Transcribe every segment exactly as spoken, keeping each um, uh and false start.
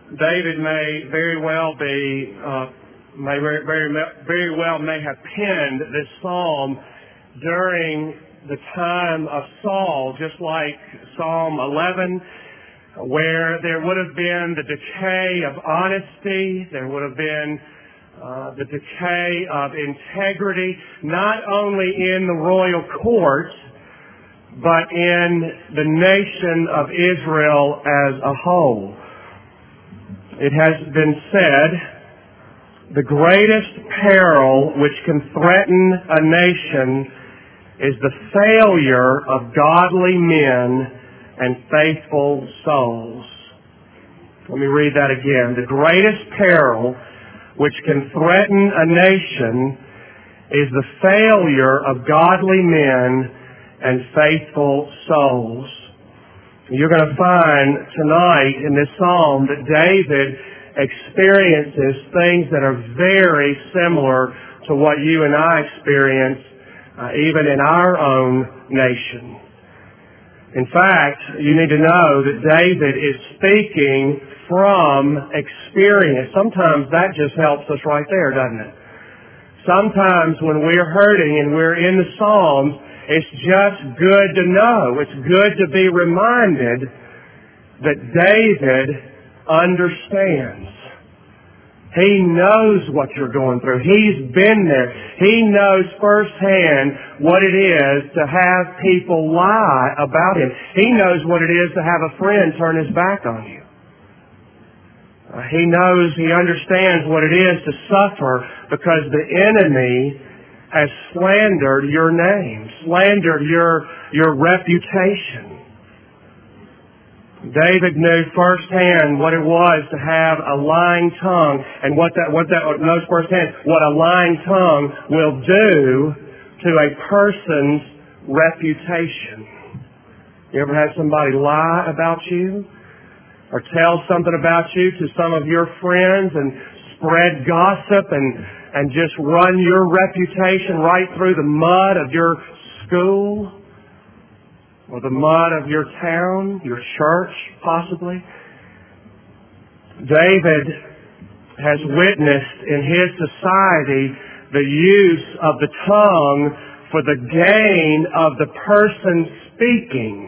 David may very well be, uh, may very, very, very well may have penned this psalm during the time of Saul, just like Psalm eleven, where there would have been the decay of honesty, there would have been uh, the decay of integrity, not only in the royal court, but in the nation of Israel as a whole. It has been said, the greatest peril which can threaten a nation is the failure of godly men and faithful souls. Let me read that again. The greatest peril which can threaten a nation is the failure of godly men and faithful souls. You're going to find tonight in this psalm that David experiences things that are very similar to what you and I experience uh, even in our own nation. In fact, you need to know that David is speaking from experience. Sometimes that just helps us right there, doesn't it? Sometimes when we're hurting and we're in the Psalms, it's just good to know. It's good to be reminded that David understands. He knows what you're going through. He's been there. He knows firsthand what it is to have people lie about him. He knows what it is to have a friend turn his back on you. Uh, he knows, he understands what it is to suffer because the enemy has slandered your name, slandered your, your reputation. David knew firsthand what it was to have a lying tongue, and what that what that knows firsthand what a lying tongue will do to a person's reputation. You ever had somebody lie about you, or tell something about you to some of your friends and spread gossip and and just run your reputation right through the mud of your school? Or the mud of your town, your church, possibly? David has witnessed in his society the use of the tongue for the gain of the person speaking,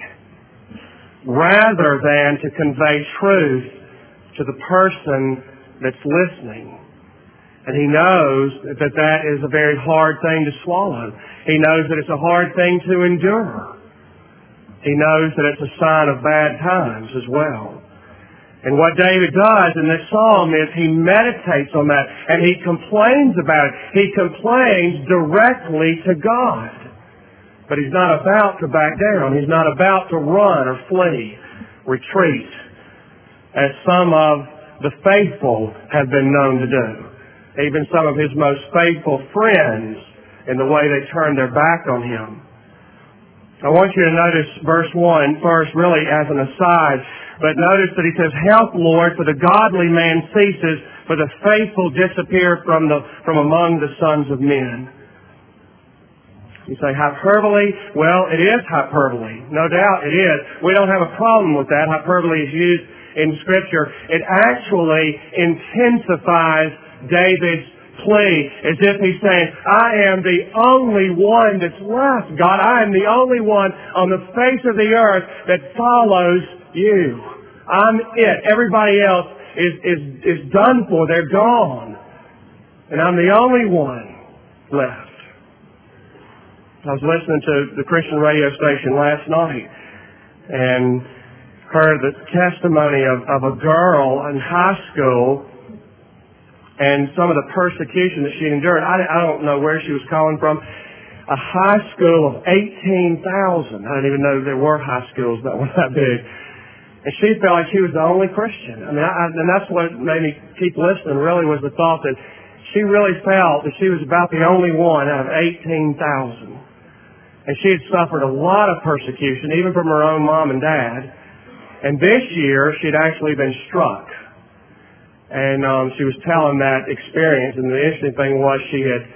rather than to convey truth to the person that's listening. And he knows that that is a very hard thing to swallow. He knows that it's a hard thing to endure. He knows that it's a sign of bad times as well. And what David does in this psalm is he meditates on that and he complains about it. He complains directly to God. But he's not about to back down. He's not about to run or flee, retreat, as some of the faithful have been known to do. Even some of his most faithful friends in the way they turn their back on him. I want you to notice verse one first, really as an aside, but notice that he says, "Help, Lord, for the godly man ceases, for the faithful disappear from the from among the sons of men." You say hyperbole? Well, it is hyperbole. No doubt it is. We don't have a problem with that. Hyperbole is used in Scripture. It actually intensifies David's plea, as if he's saying, I am the only one that's left, God. I am the only one on the face of the earth that follows you. I'm it. Everybody else is, is, is done for. They're gone. And I'm the only one left. I was listening to the Christian radio station last night and heard the testimony of, of a girl in high school and some of the persecution that she endured. I, I don't know where she was calling from. A high school of eighteen thousand. I didn't even know there were high schools that were that big. And she felt like she was the only Christian. I mean, I, and that's what made me keep listening, really, was the thought that she really felt that she was about the only one out of eighteen thousand. And she had suffered a lot of persecution, even from her own mom and dad. And this year, she had actually been struck. And um, she was telling that experience. And the interesting thing was she had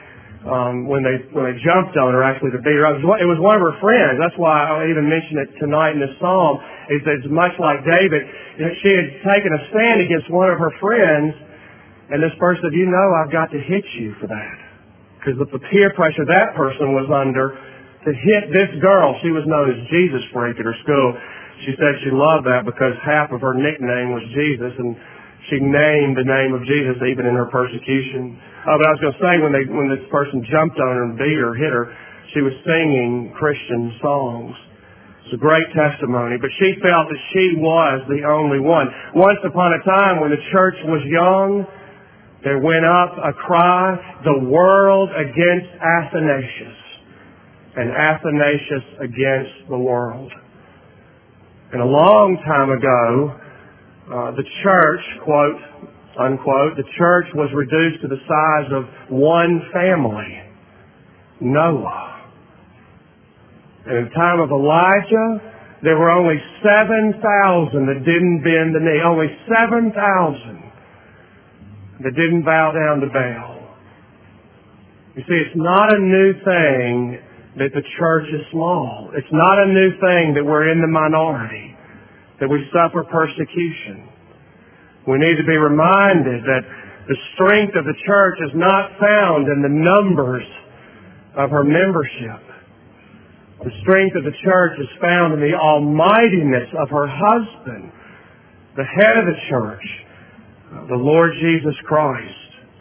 um, when they when they jumped on her, actually to beat her up. It was one of her friends. That's why I even mentioned it tonight in this psalm. Is that it's much like David. She had taken a stand against one of her friends, and this person said, "You know, I've got to hit you for that." Because of the peer pressure that person was under to hit this girl. She was known as Jesus Freak at her school. She said she loved that because half of her nickname was Jesus, and she named the name of Jesus even in her persecution. Oh, but I was going to say, when they when this person jumped on her and beat her, hit her, she was singing Christian songs. It's a great testimony, but she felt that she was the only one. Once upon a time when the church was young, there went up a cry, the world against Athanasius, and Athanasius against the world. And a long time ago, uh, the church, quote, unquote, the church was reduced to the size of one family, Noah. And in the time of Elijah, there were only seven thousand that didn't bend the knee, only seven thousand. that didn't bow down to Baal. You see, it's not a new thing that the church is small. It's not a new thing that we're in the minority, that we suffer persecution. We need to be reminded that the strength of the church is not found in the numbers of her membership. The strength of the church is found in the almightiness of her husband, the head of the church, the Lord Jesus Christ.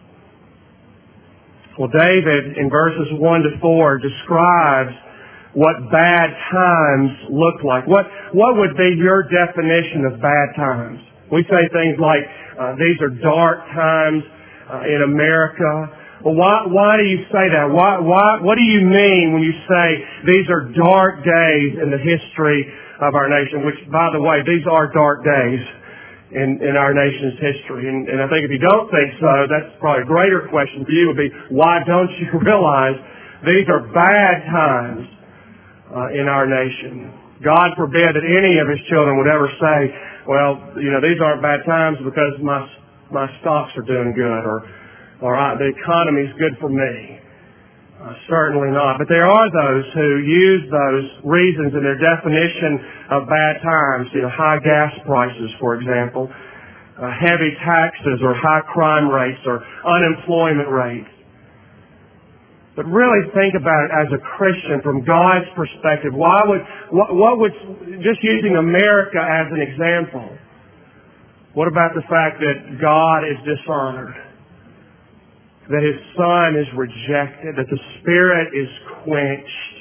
Well, David, in verses one to four, describes what bad times look like. What, what would be your definition of bad times? We say things like, uh, these are dark times uh, in America. Well, why, why do you say that? Why, why, what do you mean when you say these are dark days in the history of our nation? Which, by the way, these are dark days in, in our nation's history. And, and I think if you don't think so, that's probably a greater question for you would be, why don't you realize these are bad times uh, in our nation? God forbid that any of His children would ever say, well, you know, these aren't bad times because my my stocks are doing good, or or I, the economy's good for me. Uh, certainly not. But there are those who use those reasons in their definition of bad times. You know, high gas prices, for example, uh, heavy taxes, or high crime rates, or unemployment rates. But really think about it as a Christian from God's perspective. Why would, what, what would, just using America as an example, what about the fact that God is dishonored? That His Son is rejected, that the Spirit is quenched,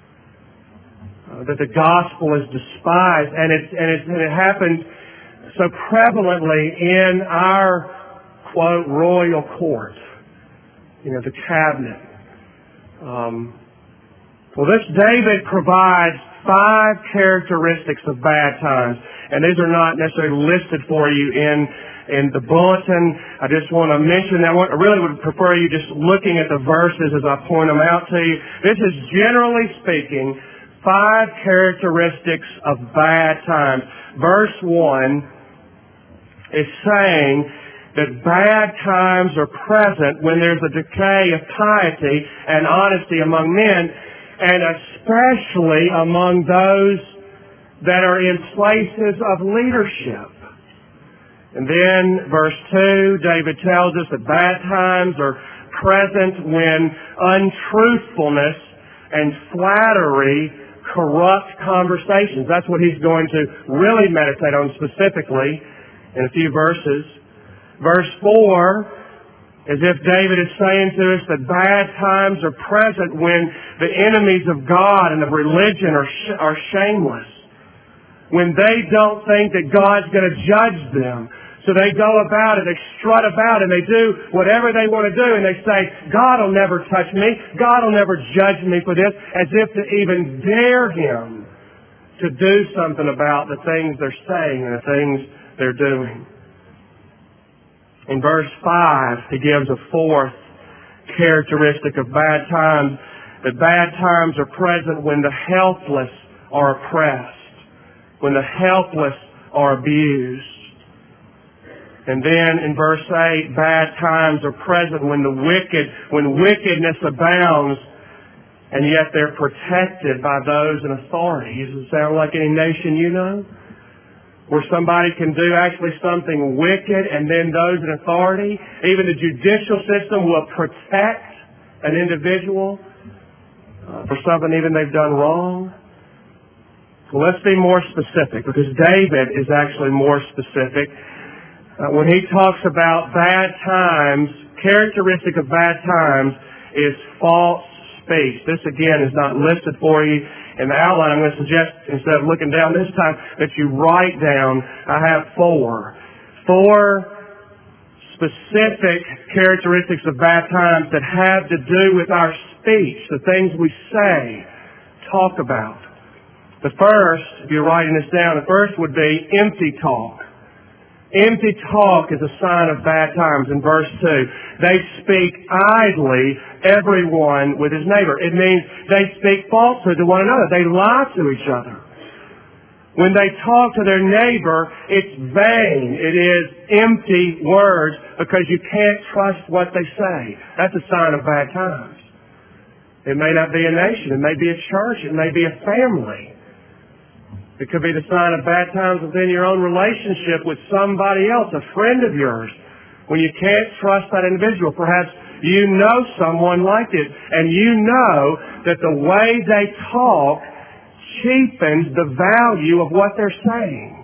uh, that the gospel is despised, and it, and it, and it happens so prevalently in our, quote, royal court, you know, the cabinet. Um, well, this David provides five characteristics of bad times, and these are not necessarily listed for you in in the bulletin. I just want to mention that one. I really would prefer you just looking at the verses as I point them out to you. This is, generally speaking, five characteristics of bad times. Verse one is saying that bad times are present when there's a decay of piety and honesty among men, and especially among those that are in places of leadership. And then, verse two, David tells us that bad times are present when untruthfulness and flattery corrupt conversations. That's what he's going to really meditate on specifically in a few verses. Verse four, as if David is saying to us that bad times are present when the enemies of God and of religion are, sh- are shameless. When they don't think that God's going to judge them. So they go about it, they strut about, and they do whatever they want to do, and they say, God will never touch me, God will never judge me for this, as if to even dare Him to do something about the things they're saying and the things they're doing. In verse five, he gives a fourth characteristic of bad times, that bad times are present when the helpless are oppressed, when the helpless are abused. And then in verse eight, bad times are present when the wicked, when wickedness abounds, and yet they're protected by those in authority. Does it sound like any nation you know? Where somebody can do actually something wicked, and then those in authority, even the judicial system, will protect an individual uh, for something even they've done wrong. Well, let's be more specific, because David is actually more specific. Uh, when he talks about bad times, characteristic of bad times is false speech. This, again, is not listed for you in the outline. I'm going to suggest, instead of looking down this time, that you write down, I have four. Four specific characteristics of bad times that have to do with our speech, the things we say, talk about. The first, if you're writing this down, the first would be empty talk. Empty talk is a sign of bad times. In verse two, they speak idly, everyone with his neighbor. It means they speak falsehood to one another. They lie to each other. When they talk to their neighbor, it's vain. It is empty words because you can't trust what they say. That's a sign of bad times. It may not be a nation. It may be a church. It may be a family. It could be the sign of bad times within your own relationship with somebody else, a friend of yours, when you can't trust that individual. Perhaps you know someone like this, and you know that the way they talk cheapens the value of what they're saying.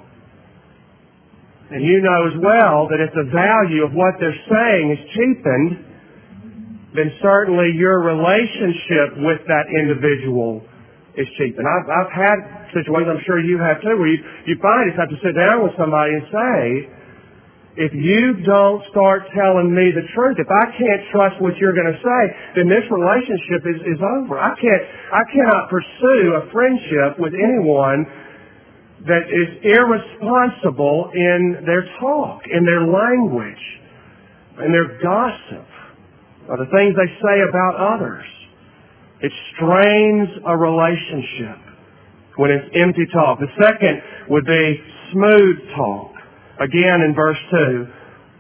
And you know as well that if the value of what they're saying is cheapened, then certainly your relationship with that individual is cheapened. I've, I've had situations, I'm sure you have too, where you, you find you have to sit down with somebody and say, if you don't start telling me the truth, if I can't trust what you're going to say, then this relationship is, is over. I can't, I cannot pursue a friendship with anyone that is irresponsible in their talk, in their language, in their gossip, or the things they say about others. It strains a relationship when it's empty talk. The second would be smooth talk. Again, in verse two,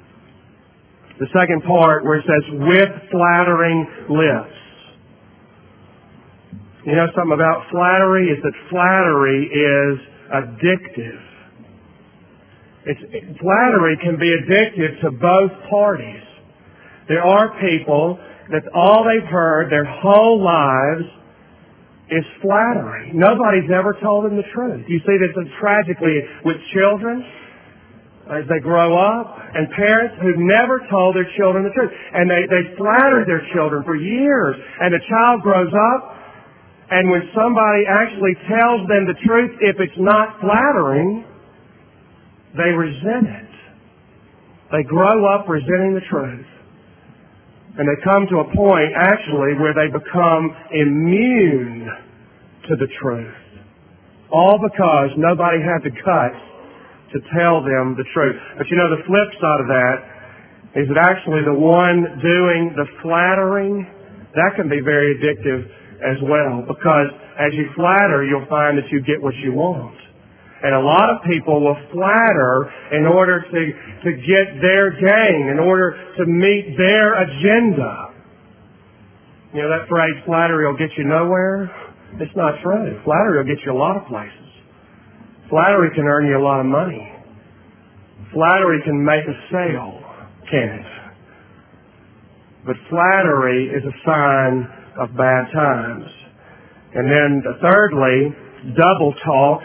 the second part where it says, with flattering lips. You know something about flattery? Is that flattery is addictive. It's, flattery can be addictive to both parties. There are people that all they've heard their whole lives is flattery. Nobody's ever told them the truth. You see this tragically with children as they grow up, and parents who've never told their children the truth. And they, they flatter their children for years. And the child grows up, and when somebody actually tells them the truth, if it's not flattering, they resent it. They grow up resenting the truth. And they come to a point, actually, where they become immune to the truth. All because nobody had the guts to tell them the truth. But you know, the flip side of that is that actually the one doing the flattering, that can be very addictive as well. Because as you flatter, you'll find that you get what you want. And a lot of people will flatter in order to, to get their gain, in order to meet their agenda. You know that phrase, flattery will get you nowhere? It's not true. Flattery will get you a lot of places. Flattery can earn you a lot of money. Flattery can make a sale, can it? But flattery is a sign of bad times. And then thirdly, double talk.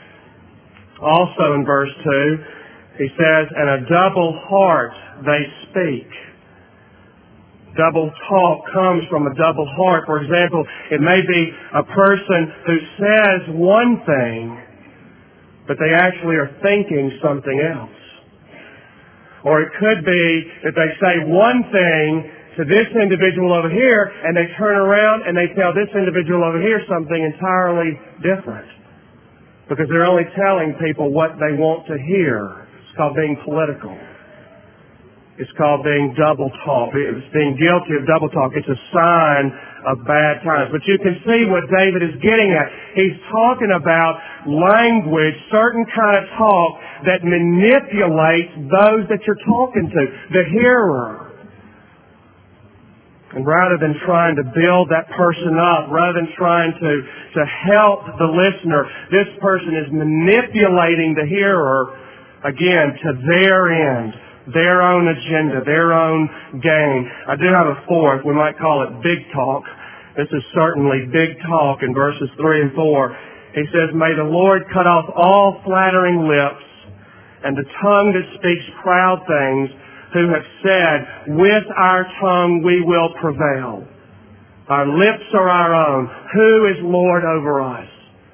Also in verse two, he says, and a double heart they speak. Double talk comes from a double heart. For example, it may be a person who says one thing, but they actually are thinking something else. Or it could be that they say one thing to this individual over here, and they turn around and they tell this individual over here something entirely different. Because they're only telling people what they want to hear. It's called being political. It's called being double talk. It's being guilty of double talk. It's a sign of bad times. But you can see what David is getting at. He's talking about language, certain kind of talk that manipulates those that you're talking to, the hearer. And rather than trying to build that person up, rather than trying to, to help the listener, this person is manipulating the hearer, again, to their end. Their own agenda, their own gain. I do have a fourth. We might call it big talk. This is certainly big talk in verses three and four. He says, "May the Lord cut off all flattering lips and the tongue that speaks proud things, who have said, with our tongue we will prevail. Our lips are our own. Who is Lord over us?"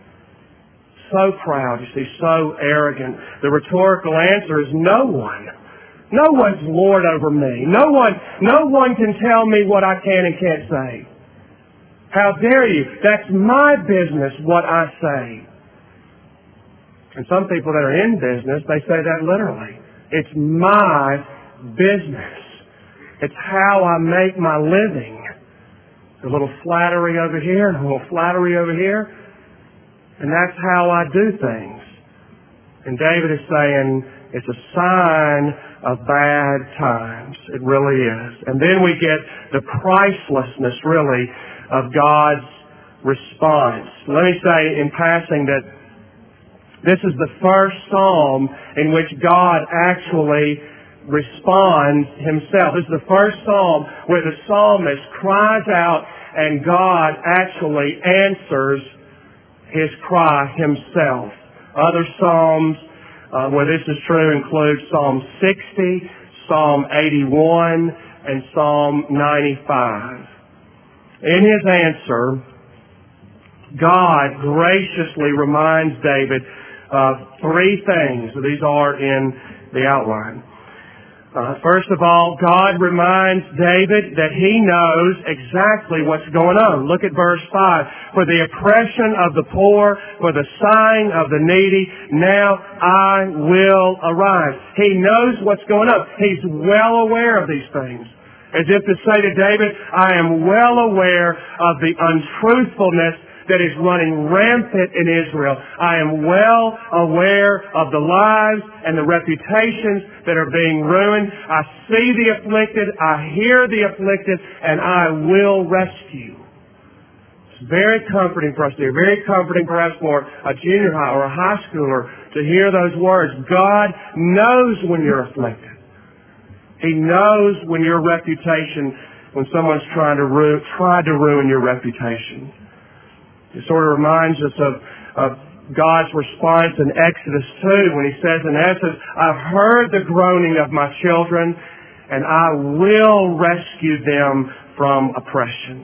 So proud, you see, so arrogant. The rhetorical answer is no one. No one's Lord over me. No one, no one can tell me what I can and can't say. How dare you? That's my business, what I say. And some people that are in business, they say that literally. It's my business. It's how I make my living. A little flattery over here, and a little flattery over here. And that's how I do things. And David is saying it's a sign of bad times. It really is. And then we get the pricelessness, really, of God's response. Let me say in passing that this is the first psalm in which God actually responds himself. This is the first psalm where the psalmist cries out and God actually answers his cry himself. Other psalms Uh, where this is true include Psalm sixty, Psalm eighty-one, and Psalm ninety-five. In his answer, God graciously reminds David of three things. These are in the outline. Uh, first of all, God reminds David that he knows exactly what's going on. Look at verse five. "For the oppression of the poor, for the sighing of the needy, now I will arise." He knows what's going on. He's well aware of these things. As if to say to David, I am well aware of the untruthfulness that is running rampant in Israel. I am well aware of the lives and the reputations that are being ruined. I see the afflicted, I hear the afflicted, and I will rescue. It's very comforting for us to hear. Very comforting perhaps for a junior high or a high schooler to hear those words. God knows when you're afflicted. He knows when your reputation, when someone's trying to ru- try to ruin your reputation. It sort of reminds us of, of God's response in Exodus two when he says in essence, I've heard the groaning of my children and I will rescue them from oppression.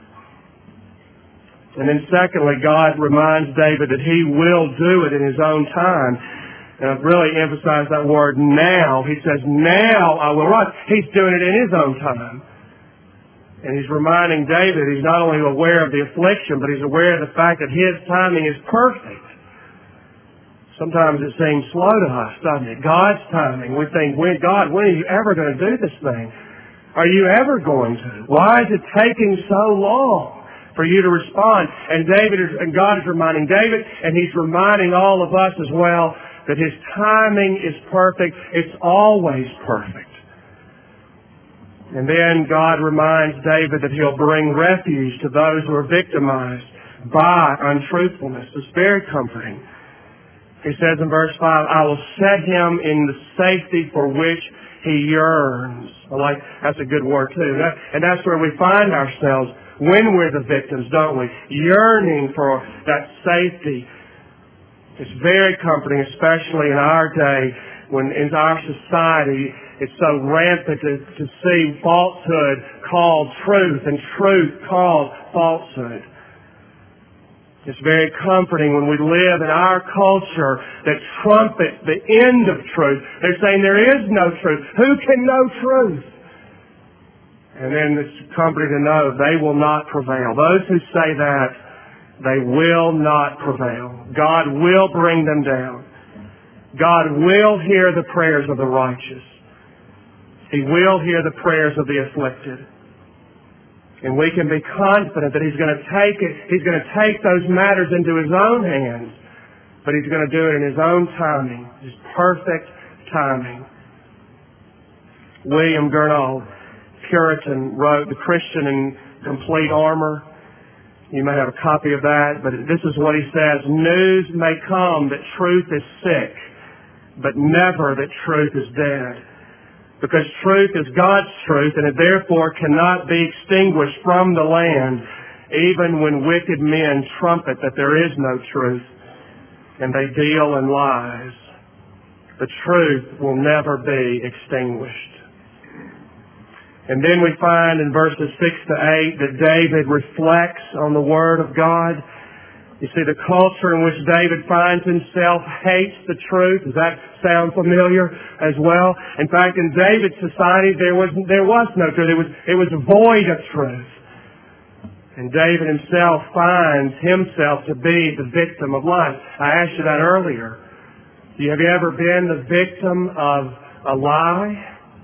And then secondly, God reminds David that he will do it in his own time. And I've really emphasized that word now. He says, now I will rise. He's doing it in his own time. And he's reminding David he's not only aware of the affliction, but he's aware of the fact that his timing is perfect. Sometimes it seems slow to us, doesn't it? God's timing. We think, when, God, when are you ever going to do this thing? Are you ever going to? Why is it taking so long for you to respond? And David is, and God is reminding David, and he's reminding all of us as well, that his timing is perfect. It's always perfect. And then God reminds David that he'll bring refuge to those who are victimized by untruthfulness. It's very comforting. He says in verse five, I will set him in the safety for which he yearns. I like, that's a good word too. That, and that's where we find ourselves when we're the victims, don't we? Yearning for that safety. It's very comforting, especially in our day when in our society it's so rampant to, to see falsehood called truth and truth called falsehood. It's very comforting when we live in our culture that trumpets the end of truth. They're saying there is no truth. Who can know truth? And then it's comforting to know they will not prevail. Those who say that, they will not prevail. God will bring them down. God will hear the prayers of the righteous. He will hear the prayers of the afflicted. And we can be confident that He's going to take it, He's going to take those matters into His own hands, but He's going to do it in His own timing, His perfect timing. William Gurnall, Puritan, wrote The Christian in Complete Armor. You may have a copy of that, but this is what he says: news may come that truth is sick, but never that truth is dead. Because truth is God's truth, and it therefore cannot be extinguished from the land, even when wicked men trumpet that there is no truth, and they deal in lies. The truth will never be extinguished. And then we find in verses six to eight that David reflects on the Word of God. You see, the culture in which David finds himself hates the truth. Does that sound familiar as well? In fact, in David's society, there was there was no truth. It was it was void of truth. And David himself finds himself to be the victim of lies. I asked you that earlier. Have you ever been the victim of a lie?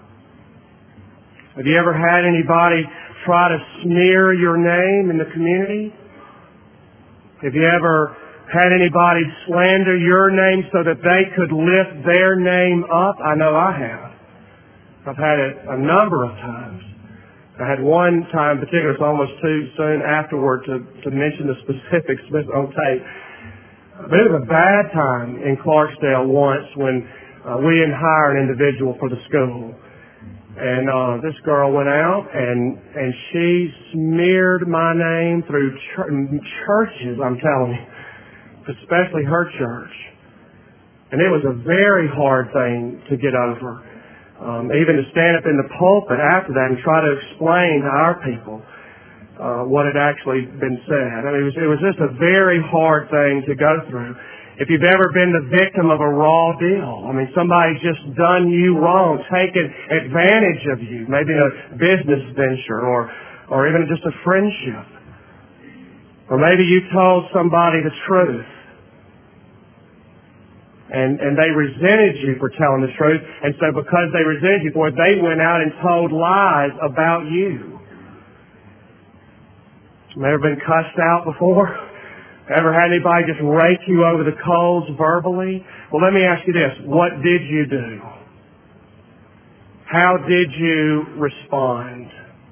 Have you ever had anybody try to smear your name in the community? Have you ever had anybody slander your name so that they could lift their name up? I know I have. I've had it a number of times. I had one time in particular, it's almost too soon afterward to, to mention the specifics on tape. But it was a bad time in Clarksdale once when uh, we didn't hire an individual for the school. And uh, this girl went out and and she smeared my name through ch- churches, I'm telling you, especially her church. And it was a very hard thing to get over. Um, even to stand up in the pulpit after that and try to explain to our people uh, what had actually been said. I mean, it was, it was just a very hard thing to go through. If you've ever been the victim of a raw deal, I mean, somebody's just done you wrong, taken advantage of you, maybe in a business venture or, or even just a friendship. Or maybe you told somebody the truth and, and they resented you for telling the truth. And so because they resented you for it, they went out and told lies about you. Ever been cussed out before? Ever had anybody just rake you over the coals verbally? Well, let me ask you this. What did you do? How did you respond?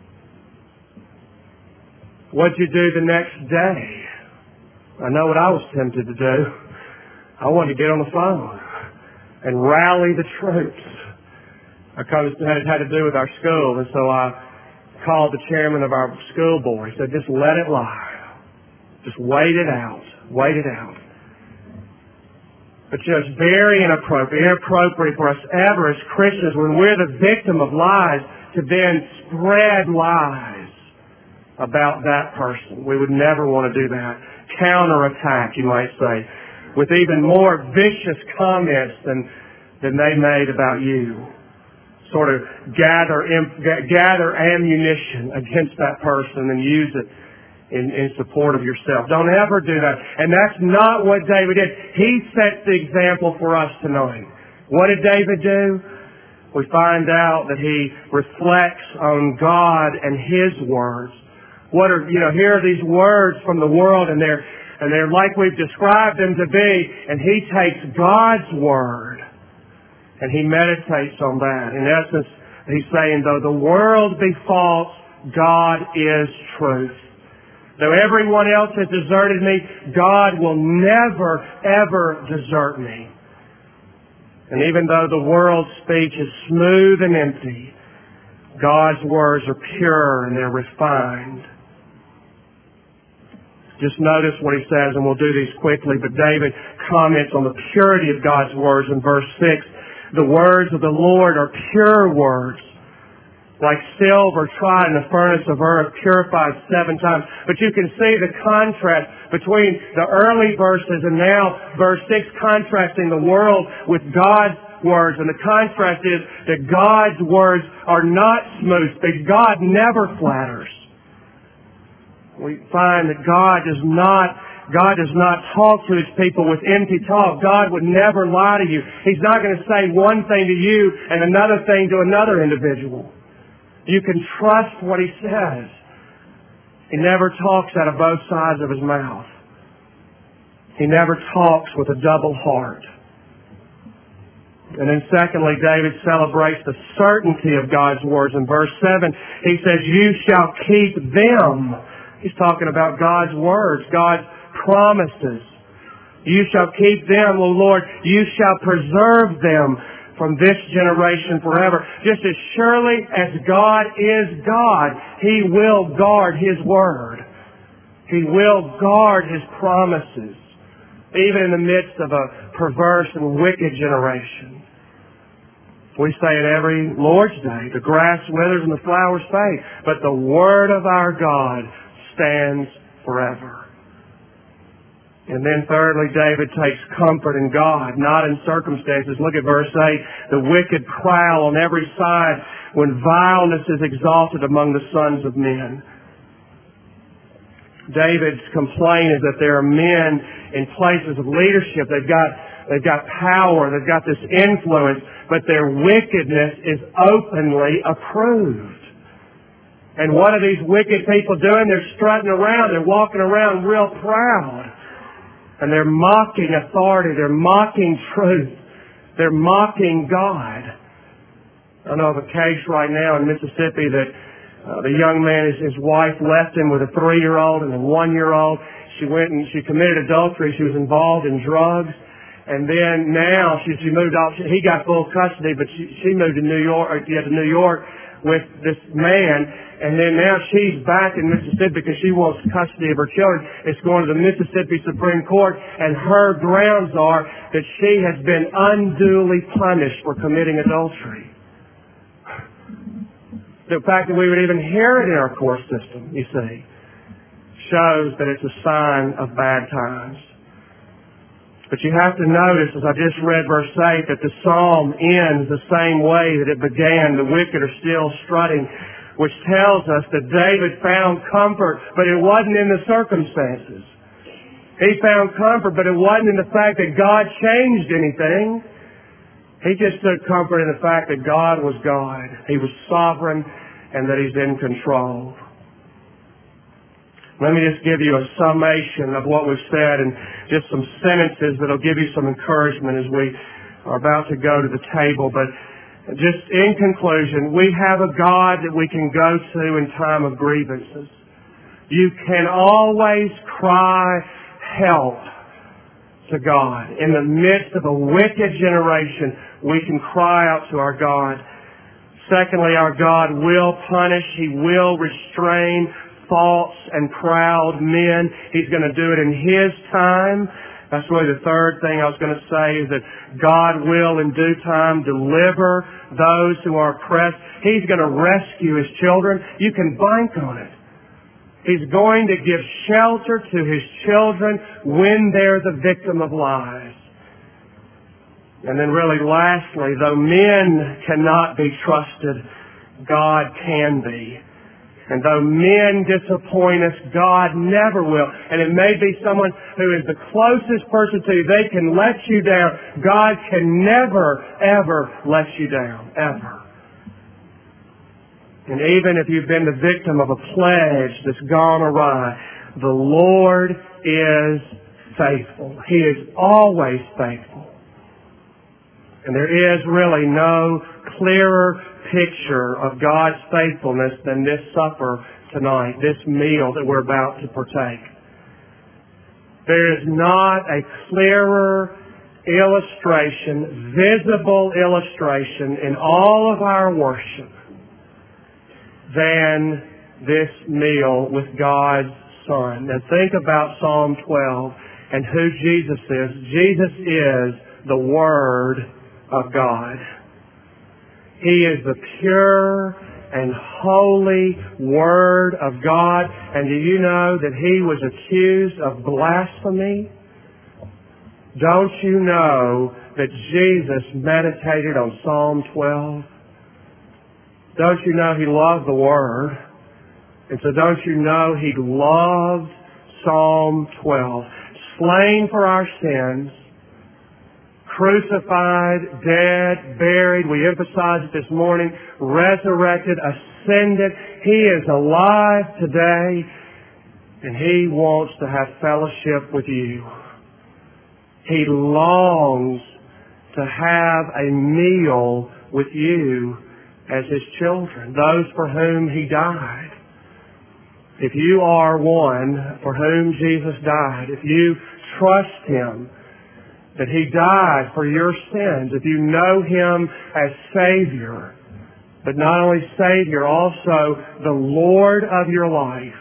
What did you do the next day? I know what I was tempted to do. I wanted to get on the phone and rally the troops. Because it had to do with our school, and so I called the chairman of our school board. He said, just let it lie. Just wait it out. Wait it out. But you know, it's very inappropriate, inappropriate for us ever as Christians when we're the victim of lies to then spread lies about that person. We would never want to do that. Counterattack, you might say, with even more vicious comments than, than they made about you. Sort of gather, gather ammunition against that person and use it In, in support of yourself. Don't ever do that. And that's not what David did. He sets the example for us tonight. What did David do? We find out that he reflects on God and His words. What are, you know, here are these words from the world and they're, and they're like we've described them to be, and he takes God's word and he meditates on that. In essence, he's saying, though the world be false, God is truth. Though everyone else has deserted me, God will never, ever desert me. And even though the world's speech is smooth and empty, God's words are pure and they're refined. Just notice what he says, and we'll do these quickly, but David comments on the purity of God's words in verse six. The words of the Lord are pure words, like silver tried in the furnace of earth, purified seven times. But you can see the contrast between the early verses and now verse six, contrasting the world with God's words. And the contrast is that God's words are not smooth, that God never flatters. We find that God does not God does not talk to His people with empty talk. God would never lie to you. He's not going to say one thing to you and another thing to another individual. You can trust what He says. He never talks out of both sides of His mouth. He never talks with a double heart. And then secondly, David celebrates the certainty of God's words. In verse seven, he says, you shall keep them. He's talking about God's words, God's promises. You shall keep them, O Lord. You shall preserve them from this generation forever. Just as surely as God is God, He will guard His word. He will guard His promises, even in the midst of a perverse and wicked generation. We say it every Lord's Day, the grass withers and the flowers fade, but the word of our God stands forever. And then thirdly, David takes comfort in God, not in circumstances. Look at verse eight. The wicked prowl on every side when vileness is exalted among the sons of men. David's complaint is that there are men in places of leadership. They've got, they've got power. They've got this influence, but their wickedness is openly approved. And what are these wicked people doing? They're strutting around. They're walking around real proud. And they're mocking authority. They're mocking truth. They're mocking God. I know of a case right now in Mississippi that uh, the young man, his, his wife left him with a three-year-old and a one-year-old. She went and she committed adultery. She was involved in drugs. And then now she, she moved off. He got full custody, but she, she moved to New York, or, yeah, to New York with this man. And then now she's back in Mississippi because she wants custody of her children. It's going to the Mississippi Supreme Court, and her grounds are that she has been unduly punished for committing adultery. The fact that we would even hear it in our court system, you see, shows that it's a sign of bad times. But you have to notice, as I just read verse eight, that the psalm ends the same way that it began. The wicked are still strutting, which tells us that David found comfort, but it wasn't in the circumstances. He found comfort, but it wasn't in the fact that God changed anything. He just took comfort in the fact that God was God. He was sovereign and that He's in control. Let me just give you a summation of what we've said and just some sentences that will give you some encouragement as we are about to go to the table. But just in conclusion, we have a God that we can go to in time of grievances. You can always cry help to God. In the midst of a wicked generation, we can cry out to our God. Secondly, our God will punish. He will restrain false and proud men. He's going to do it in His time. That's really the third thing I was going to say, is that God will in due time deliver those who are oppressed. He's going to rescue His children. You can bank on it. He's going to give shelter to His children when they're the victim of lies. And then really lastly, though men cannot be trusted, God can be. And though men disappoint us, God never will. And it may be someone who is the closest person to you. They can let you down. God can never, ever let you down. Ever. And even if you've been the victim of a pledge that's gone awry, the Lord is faithful. He is always faithful. And there is really no clearer picture of God's faithfulness than this supper tonight, this meal that we're about to partake. There is not a clearer illustration, visible illustration in all of our worship than this meal with God's Son. Now think about Psalm twelve and who Jesus is. Jesus is the Word of God. He is the pure and holy Word of God. And do you know that He was accused of blasphemy? Don't you know that Jesus meditated on Psalm twelve? Don't you know He loved the Word? And so don't you know He loved Psalm twelve. Slain for our sins, crucified, dead, buried, we emphasized it this morning, resurrected, ascended. He is alive today, and He wants to have fellowship with you. He longs to have a meal with you as His children, those for whom He died. If you are one for whom Jesus died, if you trust Him, that He died for your sins, if you know Him as Savior, but not only Savior, also the Lord of your life,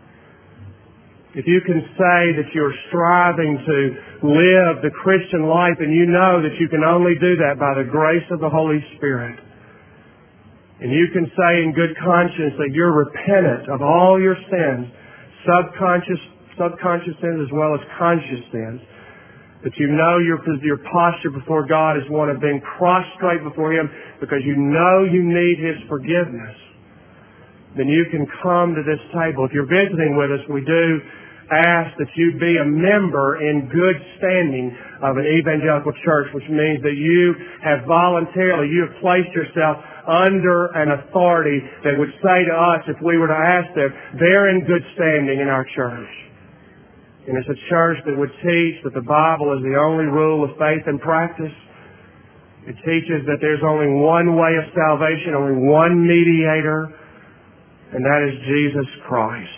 if you can say that you're striving to live the Christian life and you know that you can only do that by the grace of the Holy Spirit, and you can say in good conscience that you're repentant of all your sins, subconscious, subconscious sins as well as conscious sins, that you know your, your posture before God is one of being prostrate before Him because you know you need His forgiveness, then you can come to this table. If you're visiting with us, we do ask that you be a member in good standing of an evangelical church, which means that you have voluntarily, you have placed yourself under an authority that would say to us, if we were to ask them, they're in good standing in our church. And it's a church that would teach that the Bible is the only rule of faith and practice. It teaches that there's only one way of salvation, only one mediator, and that is Jesus Christ.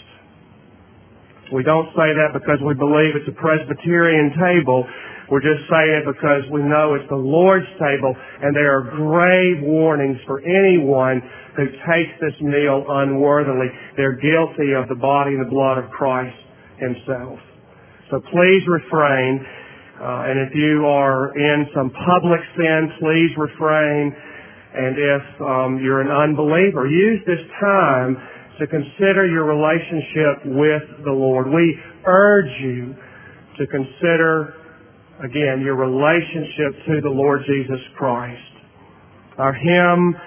We don't say that because we believe it's a Presbyterian table. We're just saying it because we know it's the Lord's table, and there are grave warnings for anyone who takes this meal unworthily. They're guilty of the body and the blood of Christ Himself. So please refrain. Uh, and if you are in some public sin, please refrain. And if um, you're an unbeliever, use this time to consider your relationship with the Lord. We urge you to consider, again, your relationship to the Lord Jesus Christ. Our hymn